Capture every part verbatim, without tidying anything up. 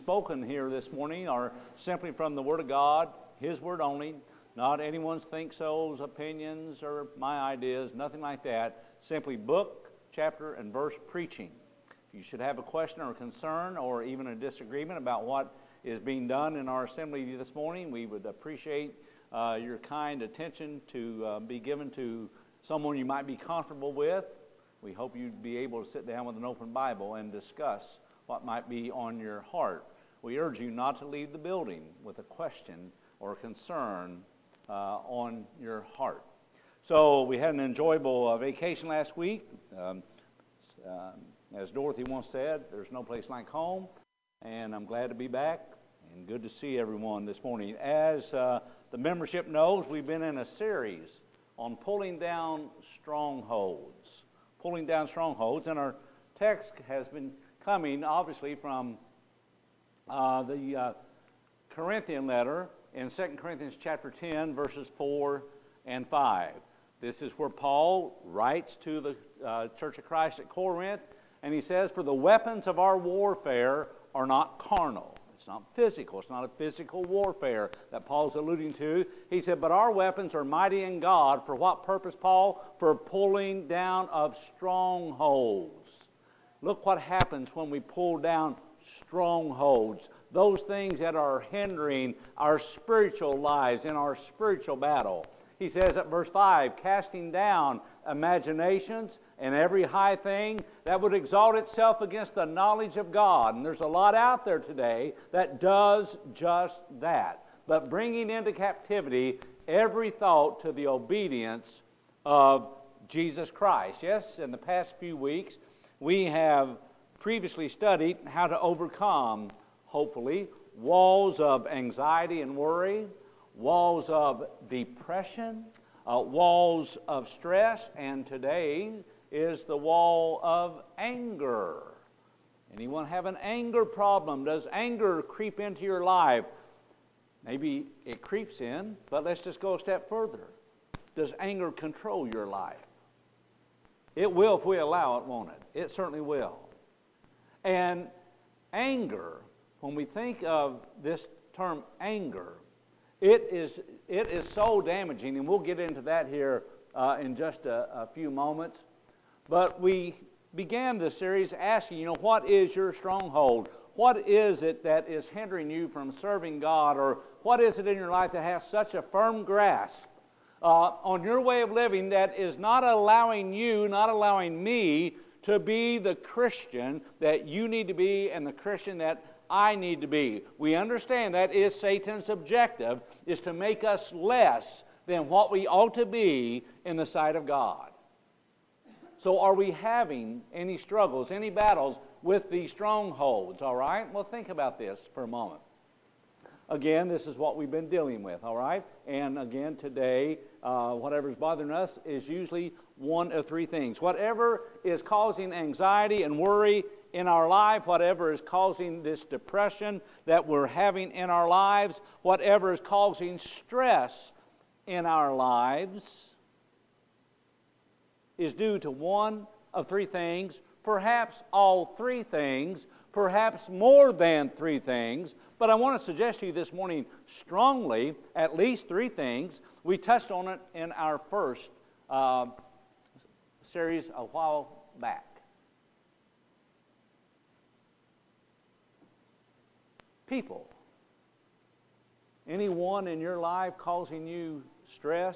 Spoken here this morning are simply from the Word of God, His Word only, not anyone's think-so's, opinions, or my ideas, nothing like that. Simply book, chapter, and verse preaching. If you should have a question or a concern or even a disagreement about what is being done in our assembly this morning, we would appreciate uh, your kind attention to uh, be given to someone you might be comfortable with. We hope you'd be able to sit down with an open Bible and discuss what might be on your heart. We urge you not to leave the building with a question or a concern uh, on your heart. So we had an enjoyable uh, vacation last week. Um, uh, as Dorothy once said, there's no place like home, and I'm glad to be back and good to see everyone this morning. As uh, the membership knows, we've been in a series on pulling down strongholds. Pulling down strongholds, and our text has been coming obviously from uh, the uh, Corinthian letter in Second Corinthians chapter ten, verses four and five. This is where Paul writes to the uh, Church of Christ at Corinth, and he says, "For the weapons of our warfare are not carnal." It's not physical. It's not a physical warfare that Paul's alluding to. He said, "But our weapons are mighty in God." For what purpose, Paul? For pulling down of strongholds. Look what happens when we pull down strongholds. Those things that are hindering our spiritual lives in our spiritual battle. He says at verse five, "Casting down imaginations and every high thing that would exalt itself against the knowledge of God." And there's a lot out there today that does just that. But bringing into captivity every thought to the obedience of Jesus Christ. Yes, in the past few weeks, we have previously studied how to overcome, hopefully, walls of anxiety and worry, walls of depression, uh, walls of stress, and today is the wall of anger. Anyone have an anger problem? Does anger creep into your life? Maybe it creeps in, but let's just go a step further. Does anger control your life? It will if we allow it, won't it? It certainly will. And anger, when we think of this term anger, it is it is so damaging, and we'll get into that here uh, in just a, a few moments. But we began this series asking, you know, what is your stronghold? What is it that is hindering you from serving God? Or what is it in your life that has such a firm grasp uh, on your way of living that is not allowing you, not allowing me to be the Christian that you need to be and the Christian that I need to be? We understand that is Satan's objective, is to make us less than what we ought to be in the sight of God. So are we having any struggles, any battles with these strongholds, all right? Well, think about this for a moment. Again, this is what we've been dealing with, all right? And again, today, uh, whatever's bothering us is usually one of three things. Whatever is causing anxiety and worry in our life, whatever is causing this depression that we're having in our lives, whatever is causing stress in our lives, is due to one of three things, perhaps all three things, perhaps more than three things. But I want to suggest to you this morning strongly at least three things. We touched on it in our first uh, series a while back. People. Anyone in your life causing you stress?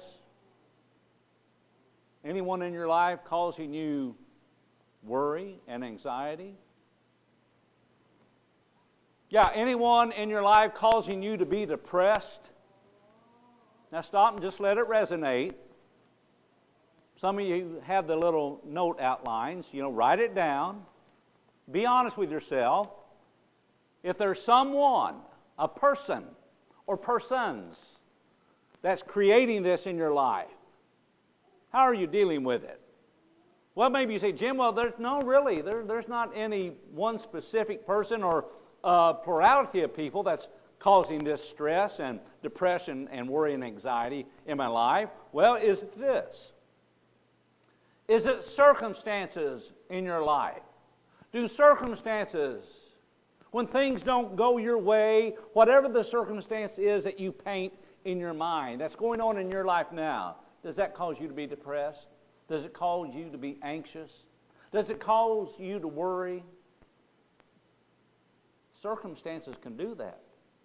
Anyone in your life causing you worry and anxiety? Yeah, anyone in your life causing you to be depressed? Now stop and just let it resonate. Some of you have the little note outlines. You know, write it down. Be honest with yourself. If there's someone, a person, or persons that's creating this in your life, how are you dealing with it? Well, maybe you say, Jim, well, there's no, really, there, there's not any one specific person or uh, plurality of people that's causing this stress and depression and worry and anxiety in my life. Well, is it this? Is it circumstances in your life? Do circumstances When things don't go your way, whatever the circumstance is that you paint in your mind, that's going on in your life now, does that cause you to be depressed? Does it cause you to be anxious? Does it cause you to worry? Circumstances can do that.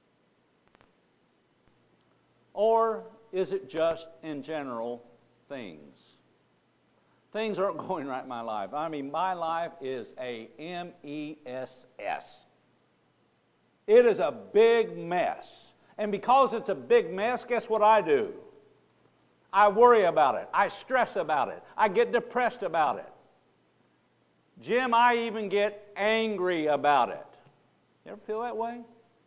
Or is it just in general things? Things aren't going right in my life. I mean, my life is a M E S S. It is a big mess. And because it's a big mess, guess what I do? I worry about it. I stress about it. I get depressed about it. Jim, I even get angry about it. You ever feel that way?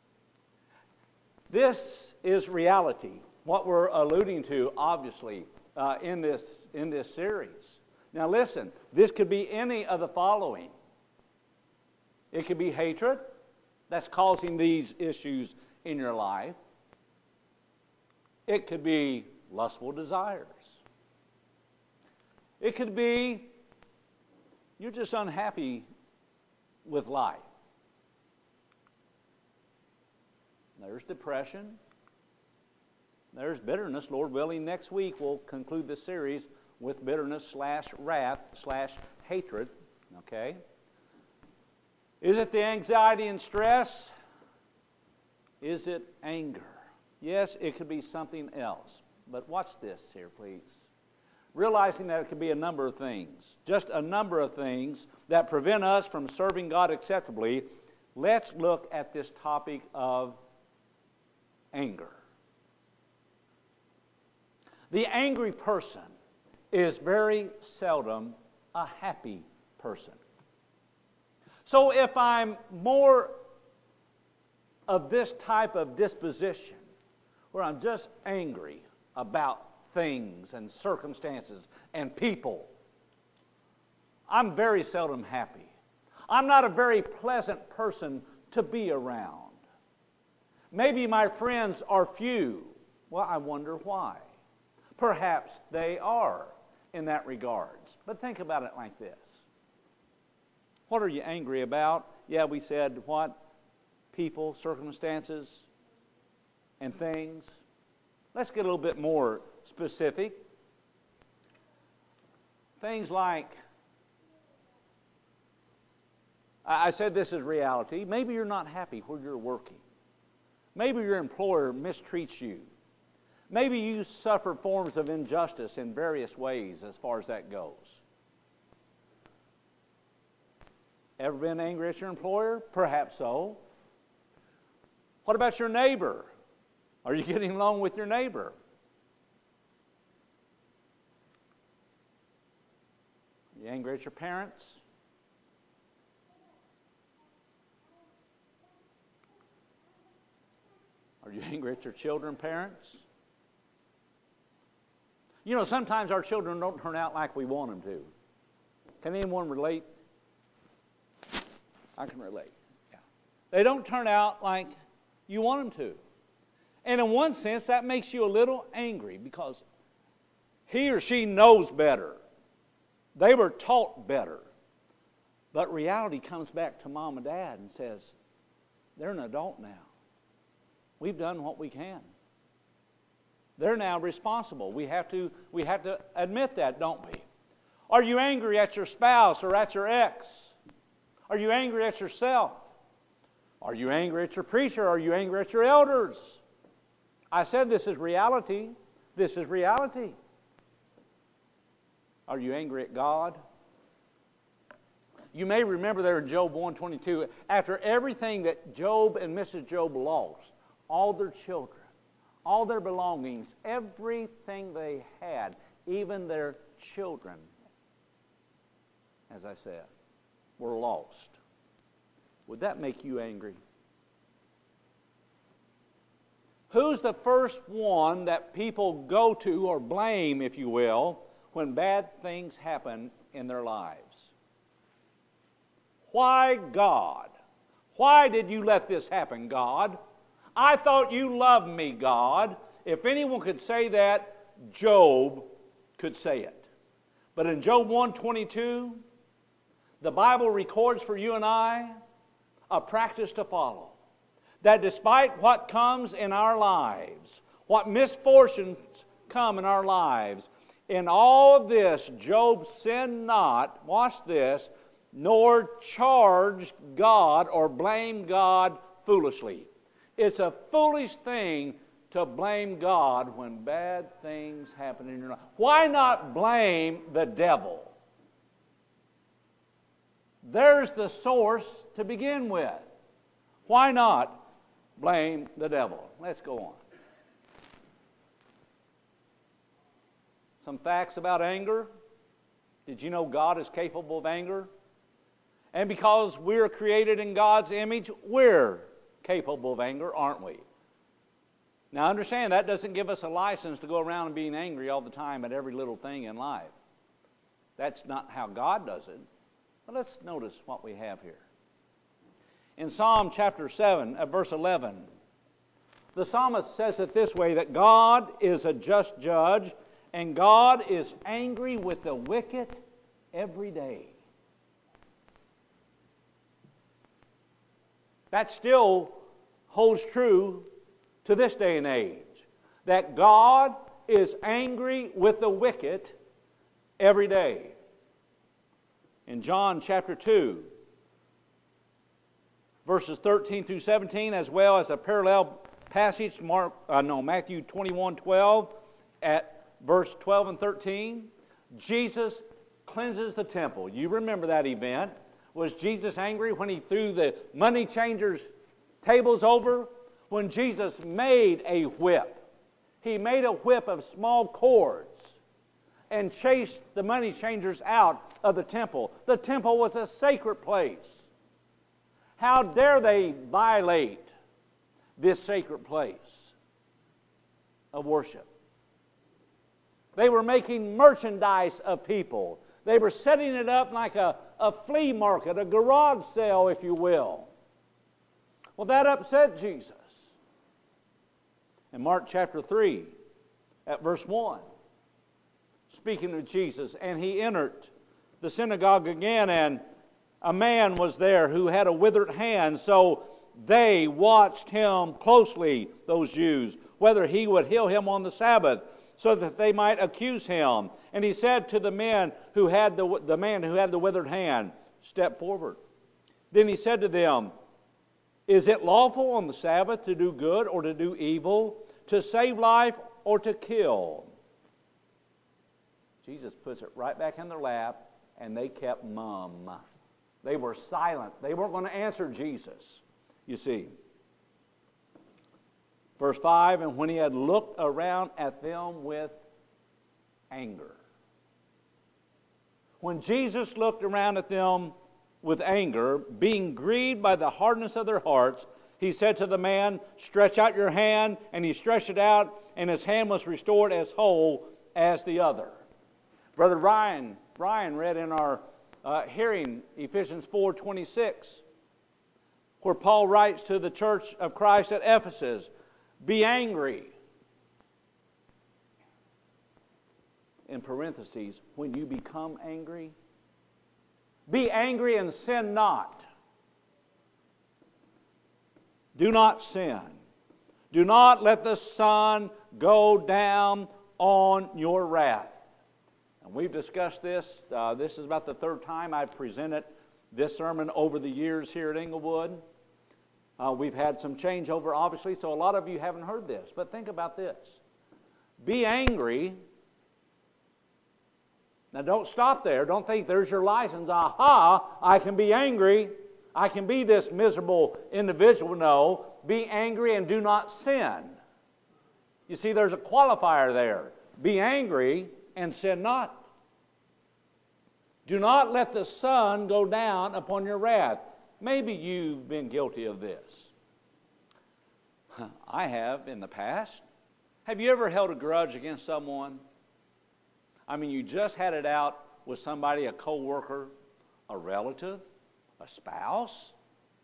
This is reality, what we're alluding to, obviously, uh, in this, in this series. Now listen, this could be any of the following. It could be hatred that's causing these issues in your life. It could be lustful desires. It could be you're just unhappy with life. There's depression. There's bitterness. Lord willing, next week we'll conclude the series with bitterness slash wrath slash hatred. Okay? Is it the anxiety and stress? Is it anger? Yes, it could be something else. But watch this here, please. Realizing that it could be a number of things, just a number of things that prevent us from serving God acceptably, let's look at this topic of anger. The angry person is very seldom a happy person. So if I'm more of this type of disposition, where I'm just angry about things and circumstances and people, I'm very seldom happy. I'm not a very pleasant person to be around. Maybe my friends are few. Well, I wonder why. Perhaps they are in that regards. But think about it like this. What are you angry about? Yeah, we said what? People, circumstances, and things. Let's get a little bit more specific. Things like, I said this is reality. Maybe you're not happy where you're working. Maybe your employer mistreats you. Maybe you suffer forms of injustice in various ways as far as that goes. Ever been angry at your employer? Perhaps so. What about your neighbor? Are you getting along with your neighbor? Are you angry at your parents? Are you angry at your children, parents? You know, sometimes our children don't turn out like we want them to. Can anyone relate? I can relate. Yeah. They don't turn out like you want them to. And in one sense, that makes you a little angry because he or she knows better. They were taught better. But reality comes back to mom and dad and says, they're an adult now. We've done what we can. They're now responsible. We have to, we have to admit that, don't we? Are you angry at your spouse or at your ex? Are you angry at yourself? Are you angry at your preacher? Are you angry at your elders? I said this is reality. This is reality. Are you angry at God? You may remember there in Job one twenty-two, after everything that Job and Missus Job lost, all their children, all their belongings, everything they had, even their children, as I said, were lost. Would that make you angry? Who's the first one that people go to or blame, if you will, when bad things happen in their lives? Why God? Why did you let this happen, God? I thought you loved me, God. If anyone could say that, Job could say it. But in Job one twenty-two, the Bible records for you and I a practice to follow. That despite what comes in our lives, what misfortunes come in our lives, in all of this, Job sinned not, watch this, nor charged God or blamed God foolishly. It's a foolish thing to blame God when bad things happen in your life. Why not blame the devil? There's the source to begin with. Why not blame the devil? Let's go on. Some facts about anger. Did you know God is capable of anger? And because we're created in God's image, we're capable of anger, aren't we? Now understand, that doesn't give us a license to go around and being angry all the time at every little thing in life. That's not how God does it. But let's notice what we have here. In Psalm chapter seven, at verse eleven, the psalmist says it this way, that God is a just judge, and God is angry with the wicked every day. That still holds true to this day and age, that God is angry with the wicked every day. In John chapter two, verses thirteen through seventeen, as well as a parallel passage, Mark, uh, no, Matthew twenty-one twelve, at verse twelve and thirteen, Jesus cleanses the temple. You remember that event. Was Jesus angry when he threw the money changers' tables over? When Jesus made a whip, he made a whip of small cords and chased the money changers out of the temple. The temple was a sacred place. How dare they violate this sacred place of worship? They were making merchandise of people. They were setting it up like a, a flea market, a garage sale, if you will. Well, that upset Jesus. In Mark chapter three, at verse one, speaking of Jesus, and he entered the synagogue again, and a man was there who had a withered hand. So they watched him closely, those Jews, whether he would heal him on the Sabbath, so that they might accuse him. And he said to the men who had the, the man who had the withered hand, "Step forward." Then he said to them, "Is it lawful on the Sabbath to do good or to do evil, to save life or to kill?" Jesus puts it right back in their lap, and they kept mum. They were silent. They weren't going to answer Jesus, you see. Verse five, and when he had looked around at them with anger. When Jesus looked around at them with anger, being grieved by the hardness of their hearts, he said to the man, "Stretch out your hand." And he stretched it out, and his hand was restored as whole as the other. Brother Ryan, Ryan read in our uh, hearing Ephesians four twenty-six, where Paul writes to the church of Christ at Ephesus, "Be angry." In parentheses, when you become angry, be angry and sin not. Do not sin. Do not let the sun go down on your wrath. And we've discussed this. Uh, this is about the third time I've presented this sermon over the years here at Englewood. Uh, we've had some changeover, obviously, so a lot of you haven't heard this. But think about this. Be angry. Now, don't stop there. Don't think there's your license. Aha, I can be angry. I can be this miserable individual. No, be angry and do not sin. You see, there's a qualifier there. Be angry and sin not. Do not let the sun go down upon your wrath. Maybe you've been guilty of this. I have in the past. Have you ever held a grudge against someone? I mean, you just had it out with somebody, a co-worker, a relative, a spouse,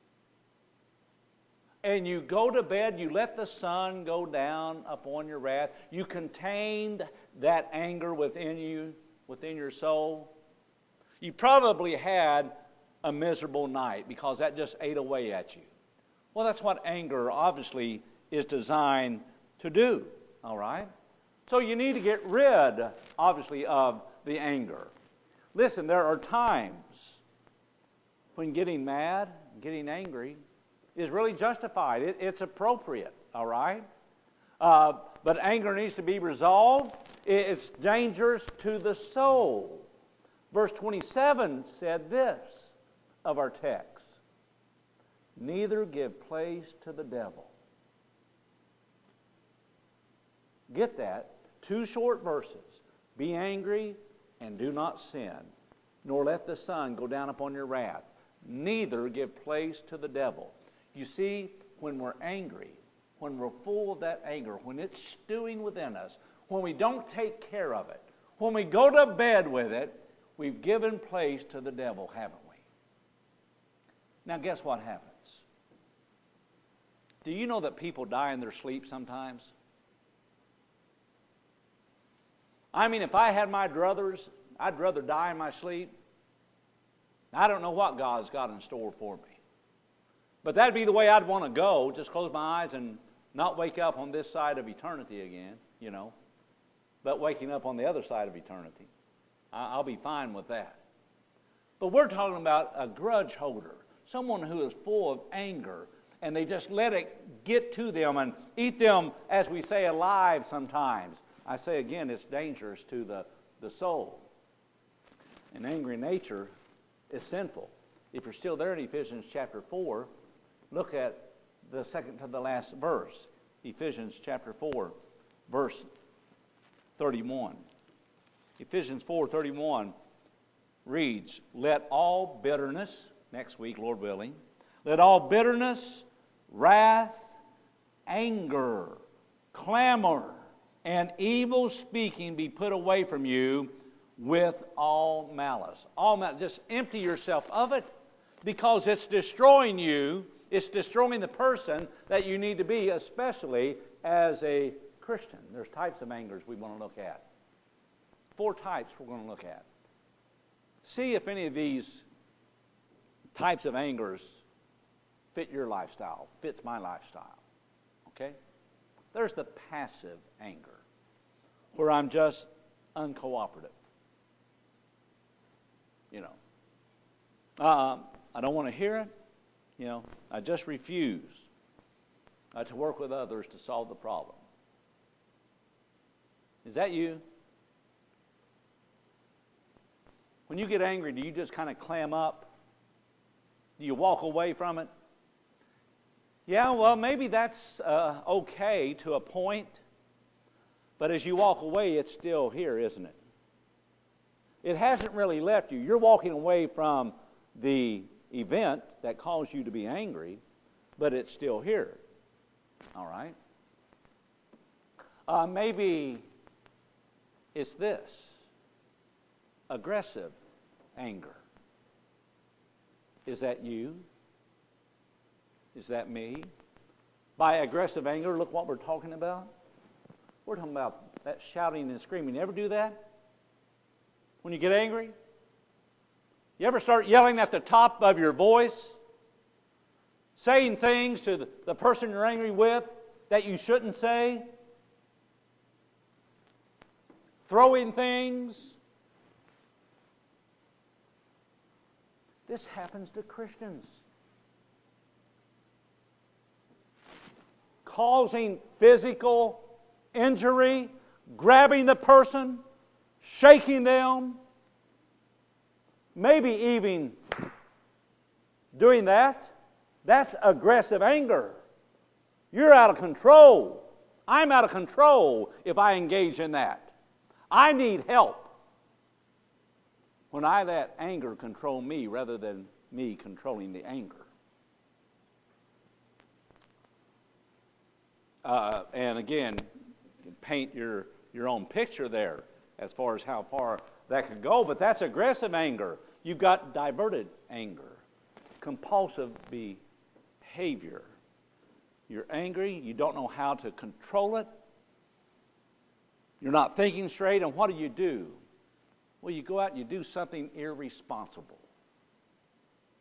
and you go to bed, you let the sun go down upon your wrath. You contained that anger within you, within your soul. You probably had a miserable night because that just ate away at you. Well, that's what anger obviously is designed to do, all right? So you need to get rid, obviously, of the anger. Listen, there are times when getting mad, getting angry is really justified. It, it's appropriate, all right? Uh, but anger needs to be resolved. It, it's dangerous to the soul. Verse twenty-seven said this of our text: neither give place to the devil. Get that? Two short verses. Be angry and do not sin, nor let the sun go down upon your wrath. Neither give place to the devil. You see, when we're angry, when we're full of that anger, when it's stewing within us, when we don't take care of it, when we go to bed with it, we've given place to the devil, haven't we? Now, guess what happens? Do you know that people die in their sleep sometimes? I mean, if I had my druthers, I'd rather die in my sleep. I don't know what God's got in store for me. But that'd be the way I'd want to go, just close my eyes and not wake up on this side of eternity again, you know, but waking up on the other side of eternity. I'll be fine with that. But we're talking about a grudge holder, someone who is full of anger, and they just let it get to them and eat them, as we say, alive sometimes. I say again, it's dangerous to the, the soul. An angry nature is sinful. If you're still there in Ephesians chapter four, look at the second to the last verse. Ephesians chapter four, verse thirty-one. Ephesians four thirty-one reads, let all bitterness, next week, Lord willing, let all bitterness, wrath, anger, clamor, and evil speaking be put away from you with all malice. All malice. Just empty yourself of it, because it's destroying you. It's destroying the person that you need to be, especially as a Christian. There's types of angers we want to look at. Four types we're going to look at. See if any of these types of angers fit your lifestyle, fits my lifestyle. Okay? There's the passive anger, where I'm just uncooperative. You know, um, I don't want to hear it. You know, I just refuse uh, to work with others to solve the problem. Is that you? When you get angry, do you just kind of clam up? Do you walk away from it? Yeah, well, maybe that's uh, okay to a point, but as you walk away, it's still here, isn't it? It hasn't really left you. You're walking away from the event that caused you to be angry, but it's still here. All right? Uh, maybe it's this: aggressive anger. Is that you? Is that me? By aggressive anger, look what we're talking about. We're talking about that shouting and screaming. You ever do that? When you get angry? You ever start yelling at the top of your voice? Saying things to the, the person you're angry with that you shouldn't say? Throwing things? This happens to Christians. Causing physical injury, grabbing the person, shaking them, maybe even doing that. That's aggressive anger. You're out of control. I'm out of control if I engage in that. I need help when I let anger control me rather than me controlling the anger. Uh, and again, paint your, your own picture there as far as how far that could go, but that's aggressive anger. You've got diverted anger, compulsive behavior. You're angry, you don't know how to control it, you're not thinking straight, and what do you do? Well, you go out and you do something irresponsible.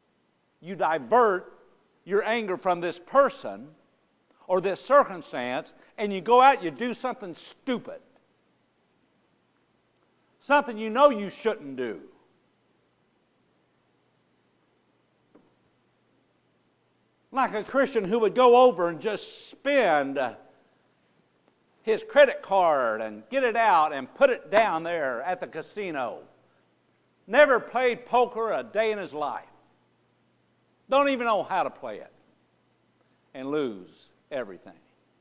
you divert your anger from this person or this circumstance, and you go out, you do something stupid. Something you know you shouldn't do. Like a Christian who would go over and just spend his credit card and get it out and put it down there at the casino. Never played poker a day in his life. Don't even know how to play it. And lose everything.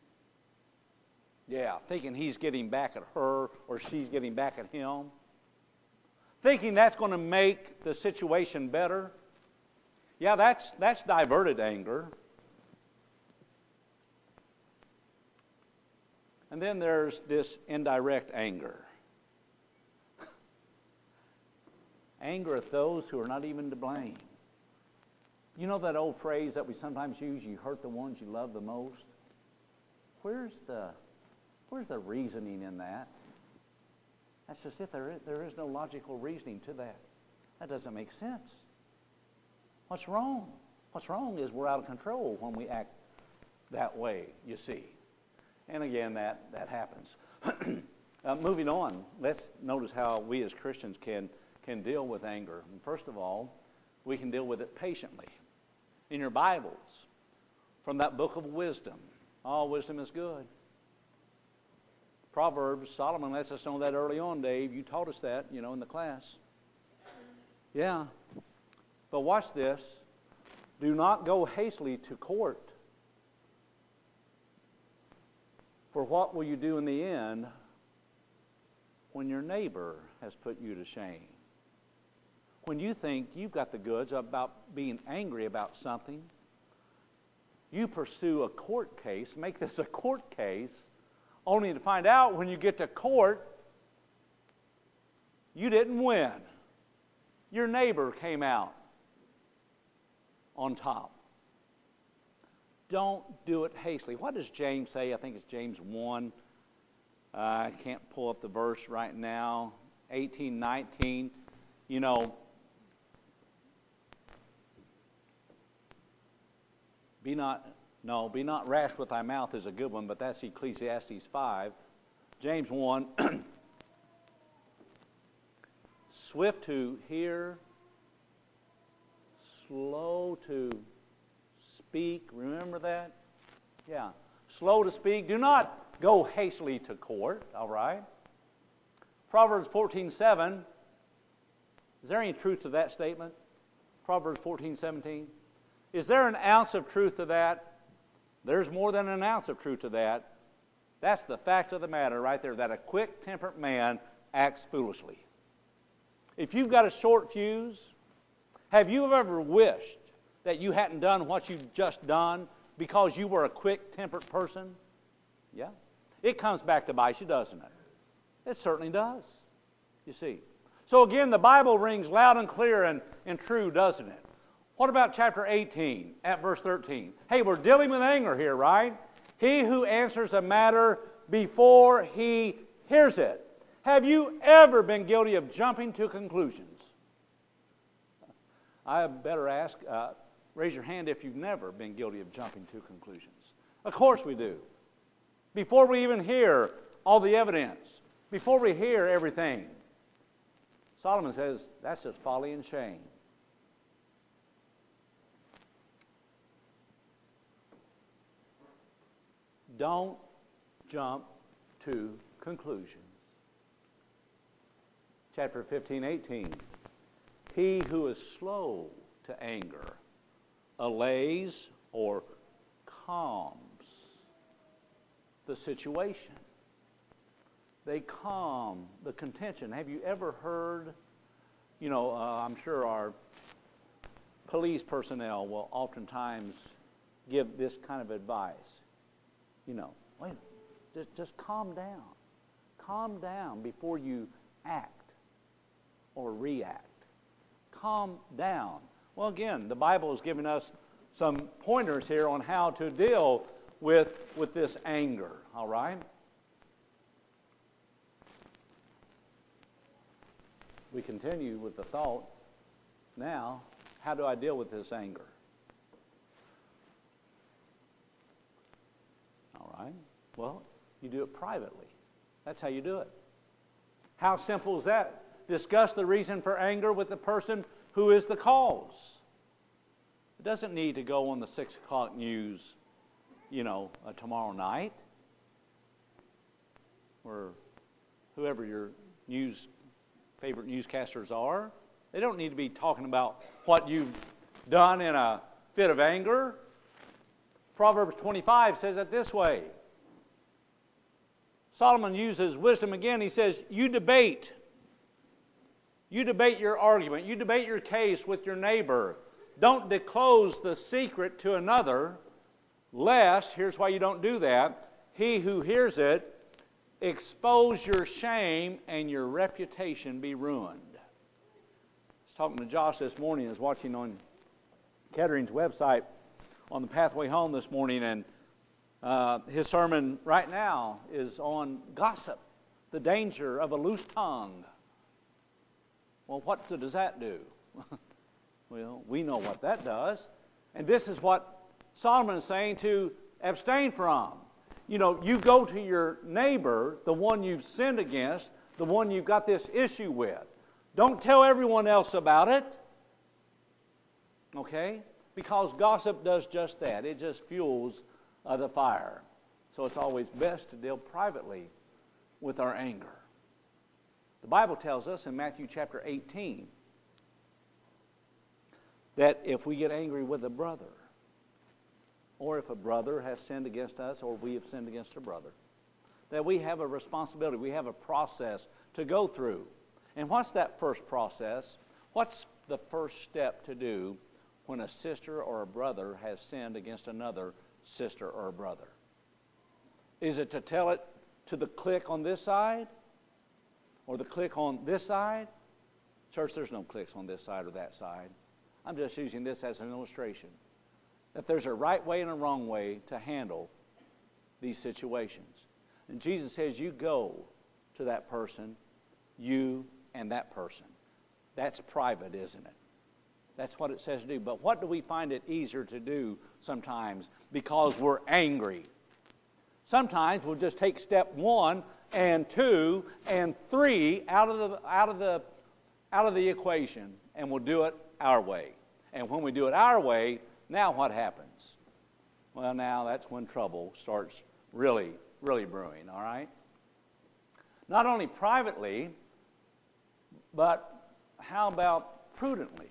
Yeah, thinking he's getting back at her or she's getting back at him. Thinking that's going to make the situation better. Yeah, that's, that's diverted anger. And then there's this indirect anger. Anger at those who are not even to blame. You know that old phrase that we sometimes use, you hurt the ones you love the most? Where's the, where's the reasoning in that? That's just it. There is, there is no logical reasoning to that. That doesn't make sense. What's wrong? What's wrong is we're out of control when we act that way, you see. And again, that, that happens. uh, moving on, let's notice how we as Christians can, can deal with anger. And first of all, we can deal with it patiently. In your Bibles, from that book of wisdom, all wisdom is good. Proverbs, Solomon lets us know that early on, Dave. You taught us that, you know, in the class. Yeah. But watch this. Do not go hastily to court. For what will you do in the end when your neighbor has put you to shame? When you think you've got the goods about being angry about something, you pursue a court case, make this a court case, only to find out when you get to court, you didn't win. Your neighbor came out on top. Don't do it hastily. What does James say? I think it's James one. Uh, I can't pull up the verse right now. eighteen, nineteen. You know, be not, no, be not rash with thy mouth is a good one, but that's Ecclesiastes five. James one. Swift to hear, slow to speak. Remember that? Yeah. Slow to speak. Do not go hastily to court, all right? Proverbs fourteen seven. Is there any truth to that statement? Proverbs fourteen seventeen. Is there an ounce of truth to that? There's more than an ounce of truth to that. That's the fact of the matter right there, that a quick-tempered man acts foolishly. If you've got a short fuse, have you ever wished that you hadn't done what you've just done because you were a quick-tempered person? Yeah. It comes back to bite you, doesn't it? It certainly does, you see. So again, the Bible rings loud and clear and, and true, doesn't it? What about chapter eighteen at verse thirteen? Hey, we're dealing with anger here, right? He who answers a matter before he hears it. Have you ever been guilty of jumping to conclusions? I better ask, uh, raise your hand if you've never been guilty of jumping to conclusions. Of course we do. Before we even hear all the evidence, before we hear everything, Solomon says that's just folly and shame. Don't jump to conclusions. Chapter fifteen, eighteen. He who is slow to anger allays or calms the situation. They calm the contention. Have you ever heard, you know, uh, I'm sure our police personnel will oftentimes give this kind of advice. You know, wait, just, just calm down. Calm down before you act or react. Calm down. Well, again, the Bible is giving us some pointers here on how to deal with, with this anger, all right? We continue with the thought now, How do I deal with this anger? All right. Well, you do it privately. That's how you do it. How simple is that? Discuss the reason for anger with the person who is the cause. It doesn't need to go on the six o'clock news, you know, uh, tomorrow night, or whoever your news favorite newscasters are. They don't need to be talking about what you've done in a fit of anger. Proverbs twenty-five says it this way. Solomon uses wisdom again. He says, you debate. You debate your argument. You debate your case with your neighbor. Don't disclose the secret to another, lest, here's why you don't do that, he who hears it expose your shame and your reputation be ruined. I was talking to Josh this morning. I was watching on Kettering's website on the pathway home this morning, and uh, his sermon right now is on gossip, the danger of a loose tongue. Well, what does that do? Well, we know what that does. And this is what Solomon is saying to abstain from. You know, you go to your neighbor, the one you've sinned against, the one you've got this issue with. Don't tell everyone else about it. Okay? Because gossip does just that. It just fuels uh, the fire. So it's always best to deal privately with our anger. The Bible tells us in Matthew chapter eighteen that if we get angry with a brother, or if a brother has sinned against us, or we have sinned against a brother, that we have a responsibility, we have a process to go through. And what's that first process? What's the first step to do when a sister or a brother has sinned against another sister or a brother? Is it to tell it to the clique on this side? Or the clique on this side? Church, there's no cliques on this side or that side. I'm just using this as an illustration. That there's a right way and a wrong way to handle these situations. And Jesus says you go to that person, you and that person. That's private, isn't it? That's what it says to do. But what do we find it easier to do sometimes because we're angry? Sometimes we'll just take step one and two and three out of the out of the out of the equation, and we'll do it our way. And when we do it our way, now what happens? Well, now that's when trouble starts really, really brewing, all right? Not only privately, but how about prudently?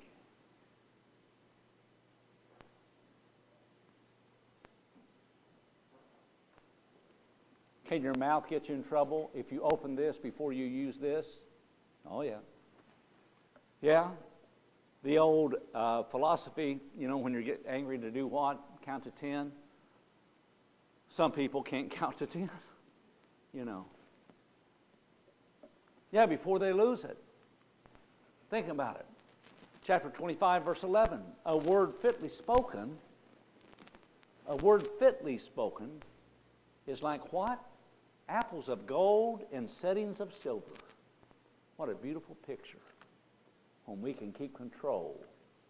Can your mouth get you in trouble if you open this before you use this? Oh, yeah. Yeah. The old uh, philosophy, you know, when you get angry to do what? Count to ten. Some people can't count to ten, you know. Yeah, before they lose it. Think about it. Chapter twenty-five, verse eleven. A word fitly spoken, a word fitly spoken is like what? Apples of gold in settings of silver. What a beautiful picture when we can keep control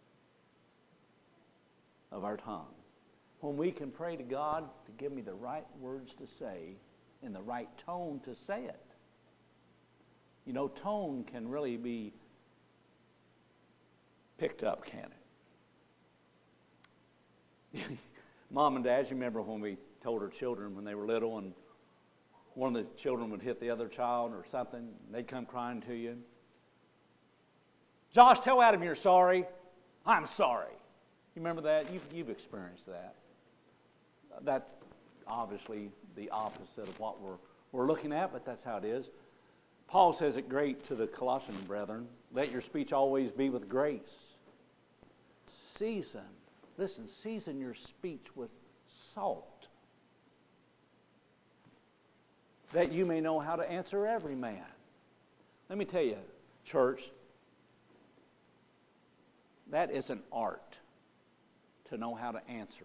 of our tongue. When we can pray to God to give me the right words to say in the right tone to say it. You know, tone can really be picked up, can it? Mom and Dad, you remember when we told our children when they were little and one of the children would hit the other child or something, and they'd come crying to you. Josh, tell Adam you're sorry. I'm sorry. You remember that? You've, you've experienced that. That's obviously the opposite of what we're, we're looking at, but that's how it is. Paul says it great to the Colossian brethren. Let your speech always be with grace. Season, listen, season your speech with salt, that you may know how to answer every man. Let me tell you, church, that is an art to know how to answer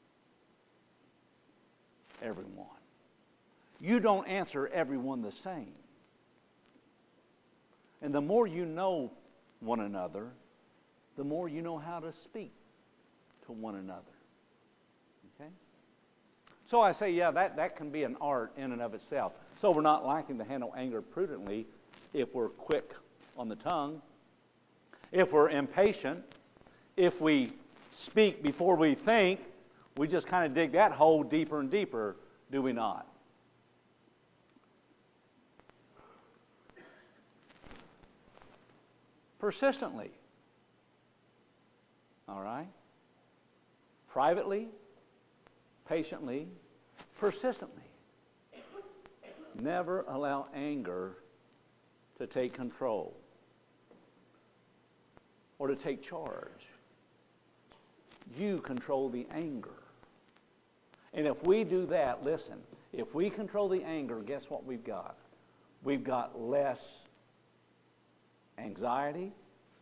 everyone. You don't answer everyone the same. And the more you know one another, the more you know how to speak to one another. Okay? So I say, yeah, that, that can be an art in and of itself. So we're not liking to handle anger prudently if we're quick on the tongue, if we're impatient, if we speak before we think. We just kind of dig that hole deeper and deeper, do we not? Persistently. All right? Privately, patiently, persistently. Never allow anger to take control or to take charge. You control the anger. And if we do that, listen, if we control the anger, guess what we've got? We've got less anxiety.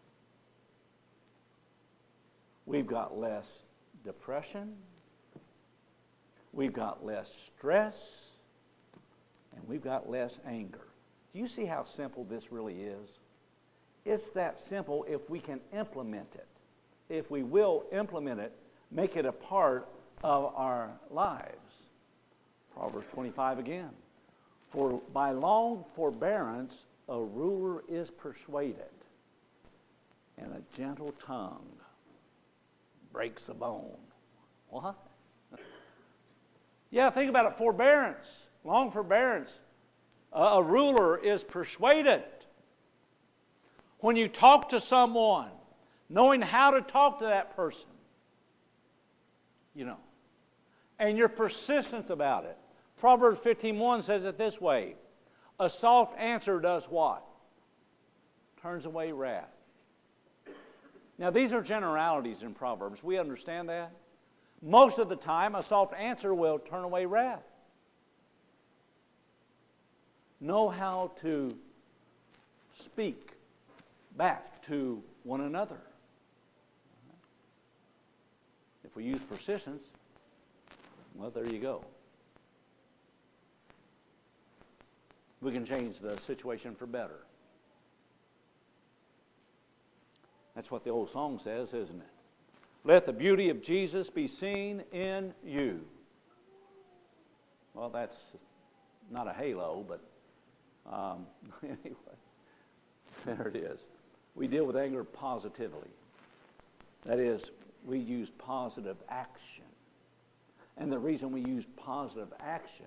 We've got less depression. We've got less stress. And we've got less anger. Do you see how simple this really is? It's that simple if we can implement it. If we will implement it, make it a part of our lives. Proverbs twenty-five again. For by long forbearance a ruler is persuaded, and a gentle tongue breaks a bone. What? Yeah, think about it. Forbearance, long forbearance. A, a ruler is persuaded. When you talk to someone, knowing how to talk to that person, you know, and you're persistent about it. Proverbs fifteen one says it this way: a soft answer does what? Turns away wrath. Now, these are generalities in Proverbs. We understand that. Most of the time, a soft answer will turn away wrath. Know how to speak back to one another. If we use persistence, well, there you go. We can change the situation for better. That's what the old song says, isn't it? Let the beauty of Jesus be seen in you. Well, that's not a halo, but um, anyway, there it is. We deal with anger positively. That is, we use positive action. And the reason we use positive action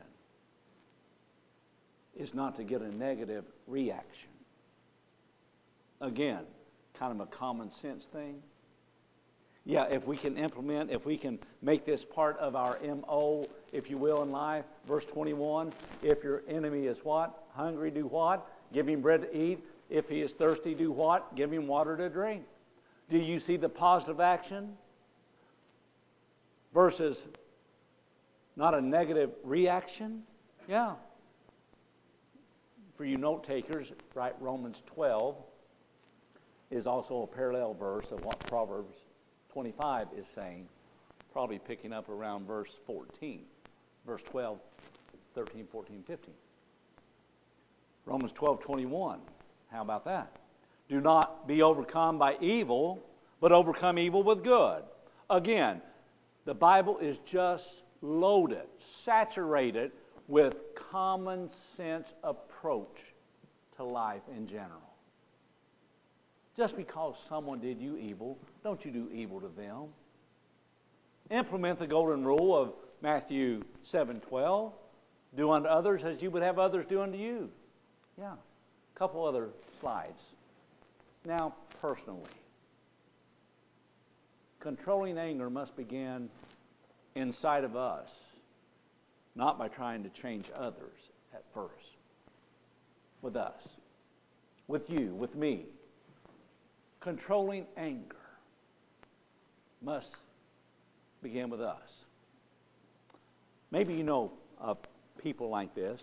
is not to get a negative reaction. Again, kind of a common sense thing. Yeah, if we can implement, if we can make this part of our M O, if you will, in life. Verse twenty-one, if your enemy is what? Hungry, do what? Give him bread to eat. If he is thirsty, do what? Give him water to drink. Do you see the positive action versus not a negative reaction? Yeah. For you note takers, right, Romans twelve is also a parallel verse of what Proverbs twenty-five is saying, probably picking up around verse fourteen, verse twelve, thirteen, fourteen, fifteen. Romans twelve, twenty-one, how about that? Do not be overcome by evil, but overcome evil with good. Again, the Bible is just loaded, saturated with common sense approach to life in general. Just because someone did you evil, don't you do evil to them. Implement the golden rule of Matthew seven twelve. Do unto others as you would have others do unto you. Yeah. A couple other slides. Now, personally, controlling anger must begin inside of us, not by trying to change others at first. With us, with you, with me. Controlling anger must begin with us. Maybe you know of people like this.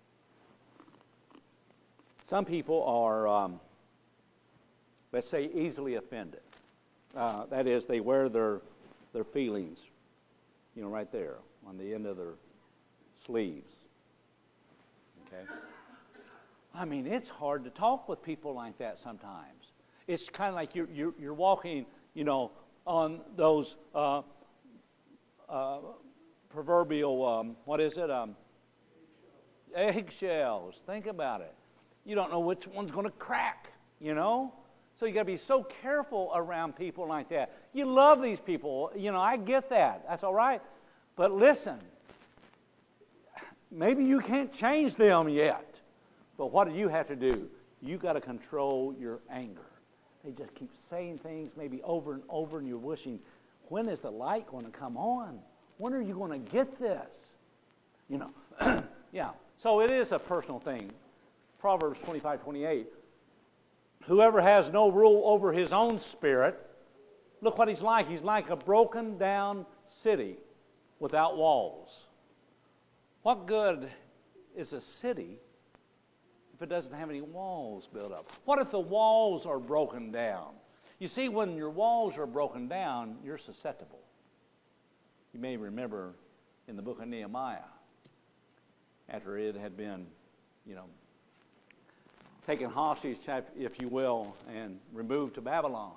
Some people are, um, let's say, easily offended. Uh, that is, they wear their their feelings, you know, right there on the end of their sleeves. Okay? I mean, it's hard to talk with people like that sometimes. It's kind of like you're, you're, you're walking you know, on those uh, uh, proverbial, um, what is it? Um, eggshells. Think about it. You don't know which one's going to crack, you know? So you got to be so careful around people like that. You love these people. You know, I get that. That's all right. But listen, maybe you can't change them yet. But what do you have to do? You got to control your anger. They just keep saying things maybe over and over, and you're wishing, when is the light going to come on? When are you going to get this? You know, yeah. So it is a personal thing. Proverbs twenty-five twenty-eight. Whoever has no rule over his own spirit, look what he's like. He's like a broken down city without walls. What good is a city if it doesn't have any walls built up? What if the walls are broken down? You see, when your walls are broken down, you're susceptible. You may remember in the book of Nehemiah, after it had been, you know, taken hostage, if you will, and removed to Babylon,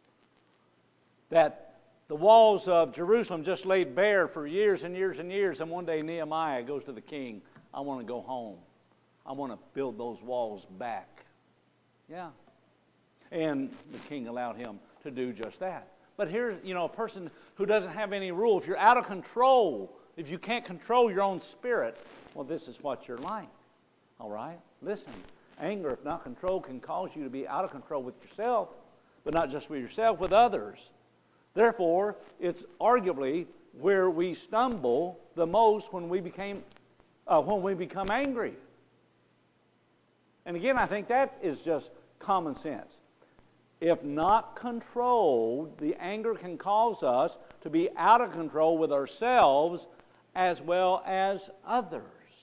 that the walls of Jerusalem just laid bare for years and years and years, and one day Nehemiah goes to the king, I want to go home. I want to build those walls back. Yeah. And the king allowed him to do just that. But here's, you know, a person who doesn't have any rule. If you're out of control, if you can't control your own spirit, well, this is what you're like. All right? Listen, anger, if not controlled, can cause you to be out of control with yourself, but not just with yourself, with others. Therefore, it's arguably where we stumble the most when we became, uh, when we become angry. And again, I think that is just common sense. If not controlled, the anger can cause us to be out of control with ourselves as well as others.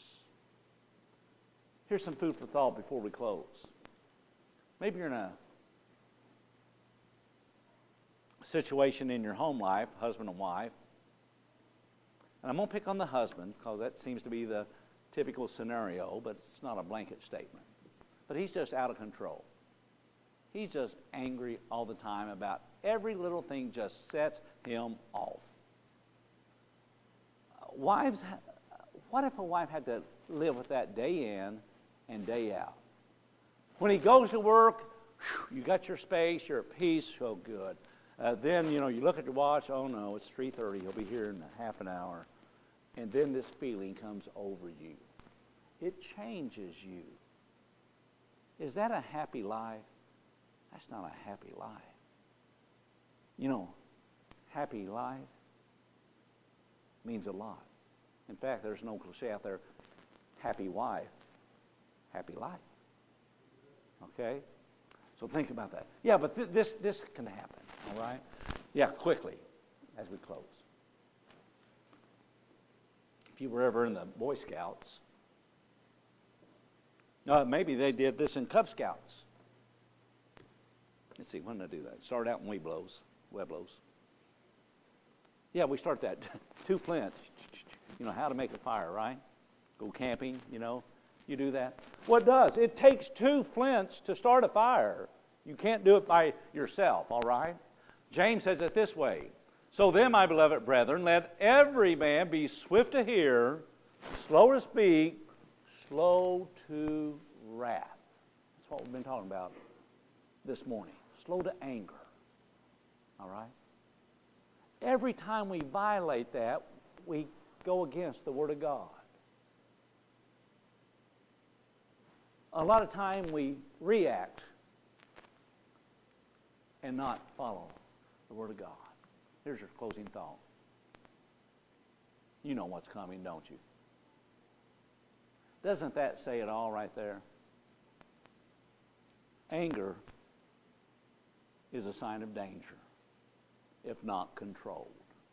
Here's some food for thought before we close. Maybe you're in a situation in your home life, husband and wife. And I'm going to pick on the husband because that seems to be the typical scenario, but it's not a blanket statement. But he's just out of control. He's just angry all the time about every little thing, just sets him off. Wives, what if a wife had to live with that day in and day out? When he goes to work, whew, you got your space, you're at peace, so good. Uh, then, you know, you look at your watch, oh no, it's three thirty, he'll be here in a half an hour. And then this feeling comes over you. It changes you. Is that a happy life? That's not a happy life. You know, happy life means a lot. In fact, there's no cliche out there, happy wife, happy life. Okay? So think about that. Yeah, but th- this, this can happen, all right? Yeah, quickly, as we close. If you were ever in the Boy Scouts, uh, maybe they did this in Cub Scouts. Let's see, when did I do that? Started out in Weeblos, Weblos. Yeah, we start that. Two flints. You know, how to make a fire, right? Go camping, you know. You do that. What it does, it takes two flints to start a fire. You can't do it by yourself, all right? James says it this way. So then, my beloved brethren, let every man be swift to hear, slow to speak, slow to wrath. That's what we've been talking about this morning. Slow to anger. All right? Every time we violate that, we go against the Word of God. A lot of time we react and not follow the Word of God. Here's your closing thought. You know what's coming, don't you? Doesn't that say it all right there? Anger is a sign of danger, if not controlled.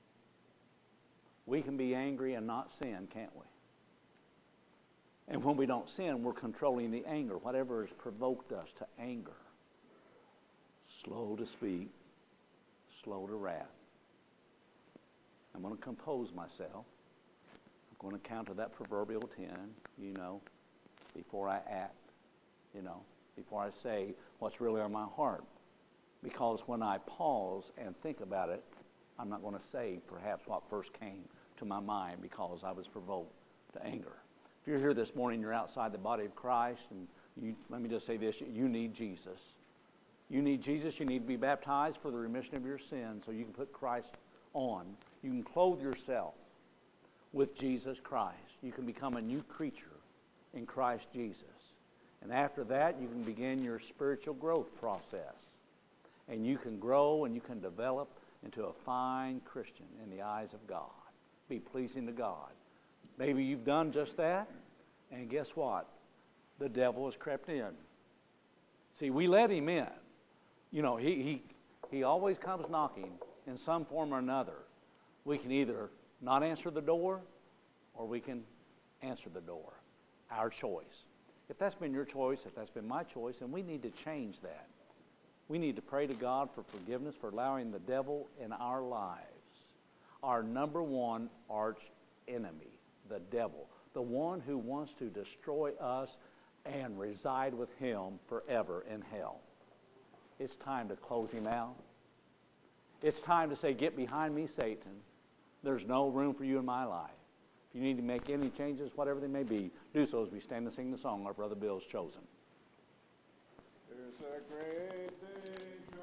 We can be angry and not sin, can't we? And when we don't sin, we're controlling the anger, whatever has provoked us to anger. Slow to speak, slow to wrath. I'm going to compose myself. I'm going to count to that proverbial ten, you know, before I act, you know, before I say what's really on my heart. Because when I pause and think about it, I'm not going to say perhaps what first came to my mind because I was provoked to anger. If you're here this morning, you're outside the body of Christ, and you, let me just say this, you need Jesus. You need Jesus. You need to be baptized for the remission of your sins so you can put Christ on. You can clothe yourself with Jesus Christ. You can become a new creature in Christ Jesus. And after that, you can begin your spiritual growth process. And you can grow and you can develop into a fine Christian in the eyes of God. Be pleasing to God. Maybe you've done just that, and guess what? The devil has crept in. See, we let him in. You know, he, he, he always comes knocking in some form or another. We can either not answer the door, or we can answer the door. Our choice. If that's been your choice, if that's been my choice, then we need to change that. We need to pray to God for forgiveness for allowing the devil in our lives. Our number one arch enemy, the devil. The one who wants to destroy us and reside with him forever in hell. It's time to close him out. It's time to say, get behind me, Satan. There's no room for you in my life. If you need to make any changes, whatever they may be, do so as we stand and sing the song our Brother Bill's chosen. There's a great day.